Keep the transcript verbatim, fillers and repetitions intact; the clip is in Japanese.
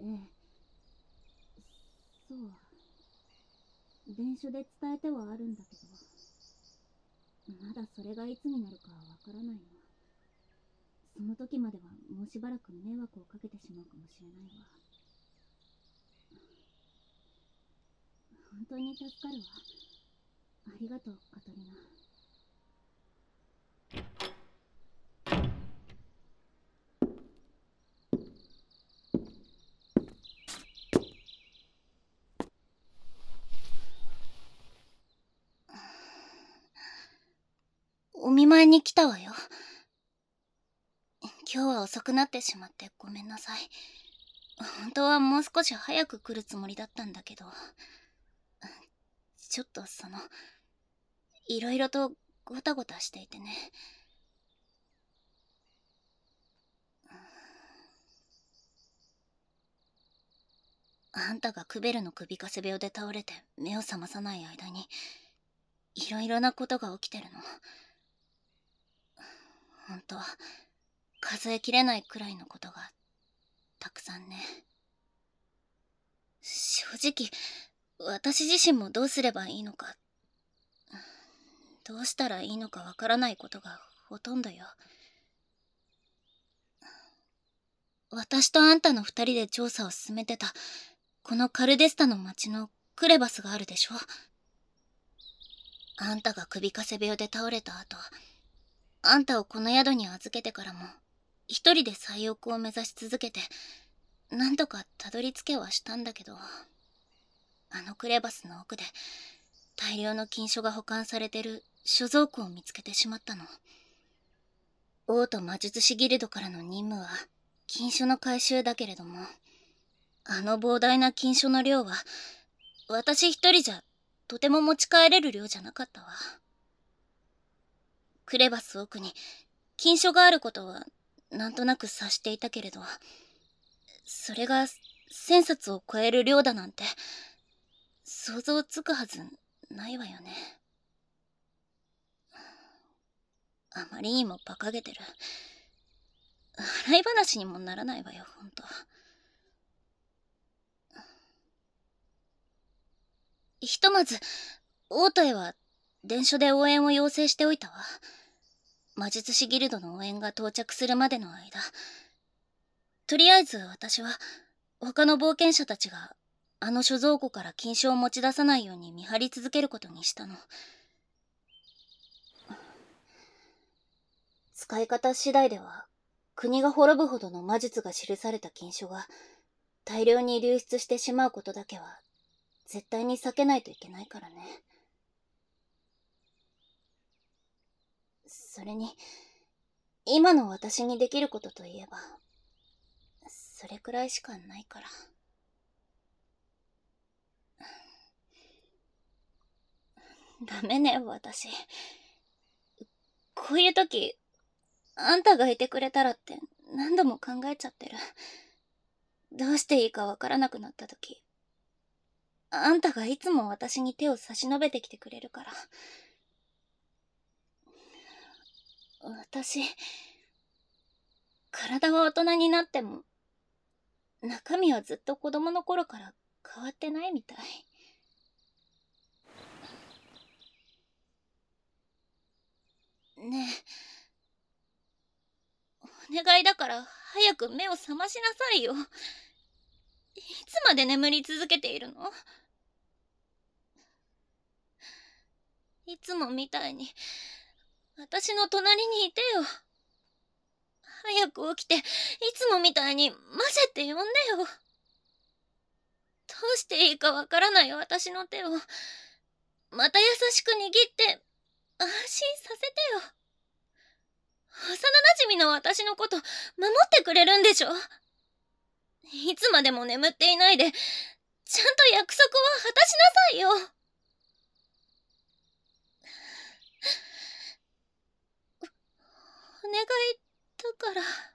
え。そう。電書で伝えてはあるんだけど、まだそれがいつになるかわからないの。その時まではもうしばらく迷惑をかけてしまうかもしれないわ。本当に助かるわ。ありがとう、カトリナ。お見舞いに来たわよ。今日は遅くなってしまってごめんなさい。本当はもう少し早く来るつもりだったんだけど、ちょっとその、いろいろとごたごたしていてね。あんたがクベルの首かせ病で倒れて目を覚まさない間に、いろいろなことが起きてるの。ほんと、数えきれないくらいのことがたくさんね。正直、私自身もどうすればいいのか、どうしたらいいのかわからないことがほとんどよ。私とあんたの二人で調査を進めてたこのカルデスタの町のクレバスがあるでしょ。あんたが首かせ病で倒れた後、あんたをこの宿に預けてからも一人で最奥を目指し続けて、なんとかたどり着けはしたんだけど、あのクレバスの奥で大量の金書が保管されてる所蔵庫を見つけてしまったの。王と魔術師ギルドからの任務は金書の回収だけれども、あの膨大な金書の量は私一人じゃとても持ち帰れる量じゃなかったわ。クレバス奥に金書があることはなんとなく察していたけれど、それが千冊を超える量だなんて想像つくはずないわよね。あまりにも馬鹿げてる。笑い話にもならないわよ、ほんと。ひとまず王都へは伝書で応援を要請しておいたわ。魔術師ギルドの応援が到着するまでの間、とりあえず私は他の冒険者たちがあの所蔵庫から金書を持ち出さないように見張り続けることにしたの。使い方次第では国が滅ぶほどの魔術が記された金書が大量に流出してしまうことだけは絶対に避けないといけないからね。それに今の私にできることといえばそれくらいしかないから。ダメね、私。こういう時、あんたがいてくれたらって何度も考えちゃってる。どうしていいかわからなくなった時、あんたがいつも私に手を差し伸べてきてくれるから。私、体は大人になっても、中身はずっと子供の頃から変わってないみたい。ねえ、お願いだから早く目を覚ましなさいよ。いつまで眠り続けているの？いつもみたいに私の隣にいてよ。早く起きて、いつもみたいに混ぜて呼んでよ。どうしていいかわからない私の手をまた優しく握って安心させてよ。幼馴染の私のこと守ってくれるんでしょ。いつまでも眠っていないで、ちゃんと約束を果たしなさいよ。お願いだから。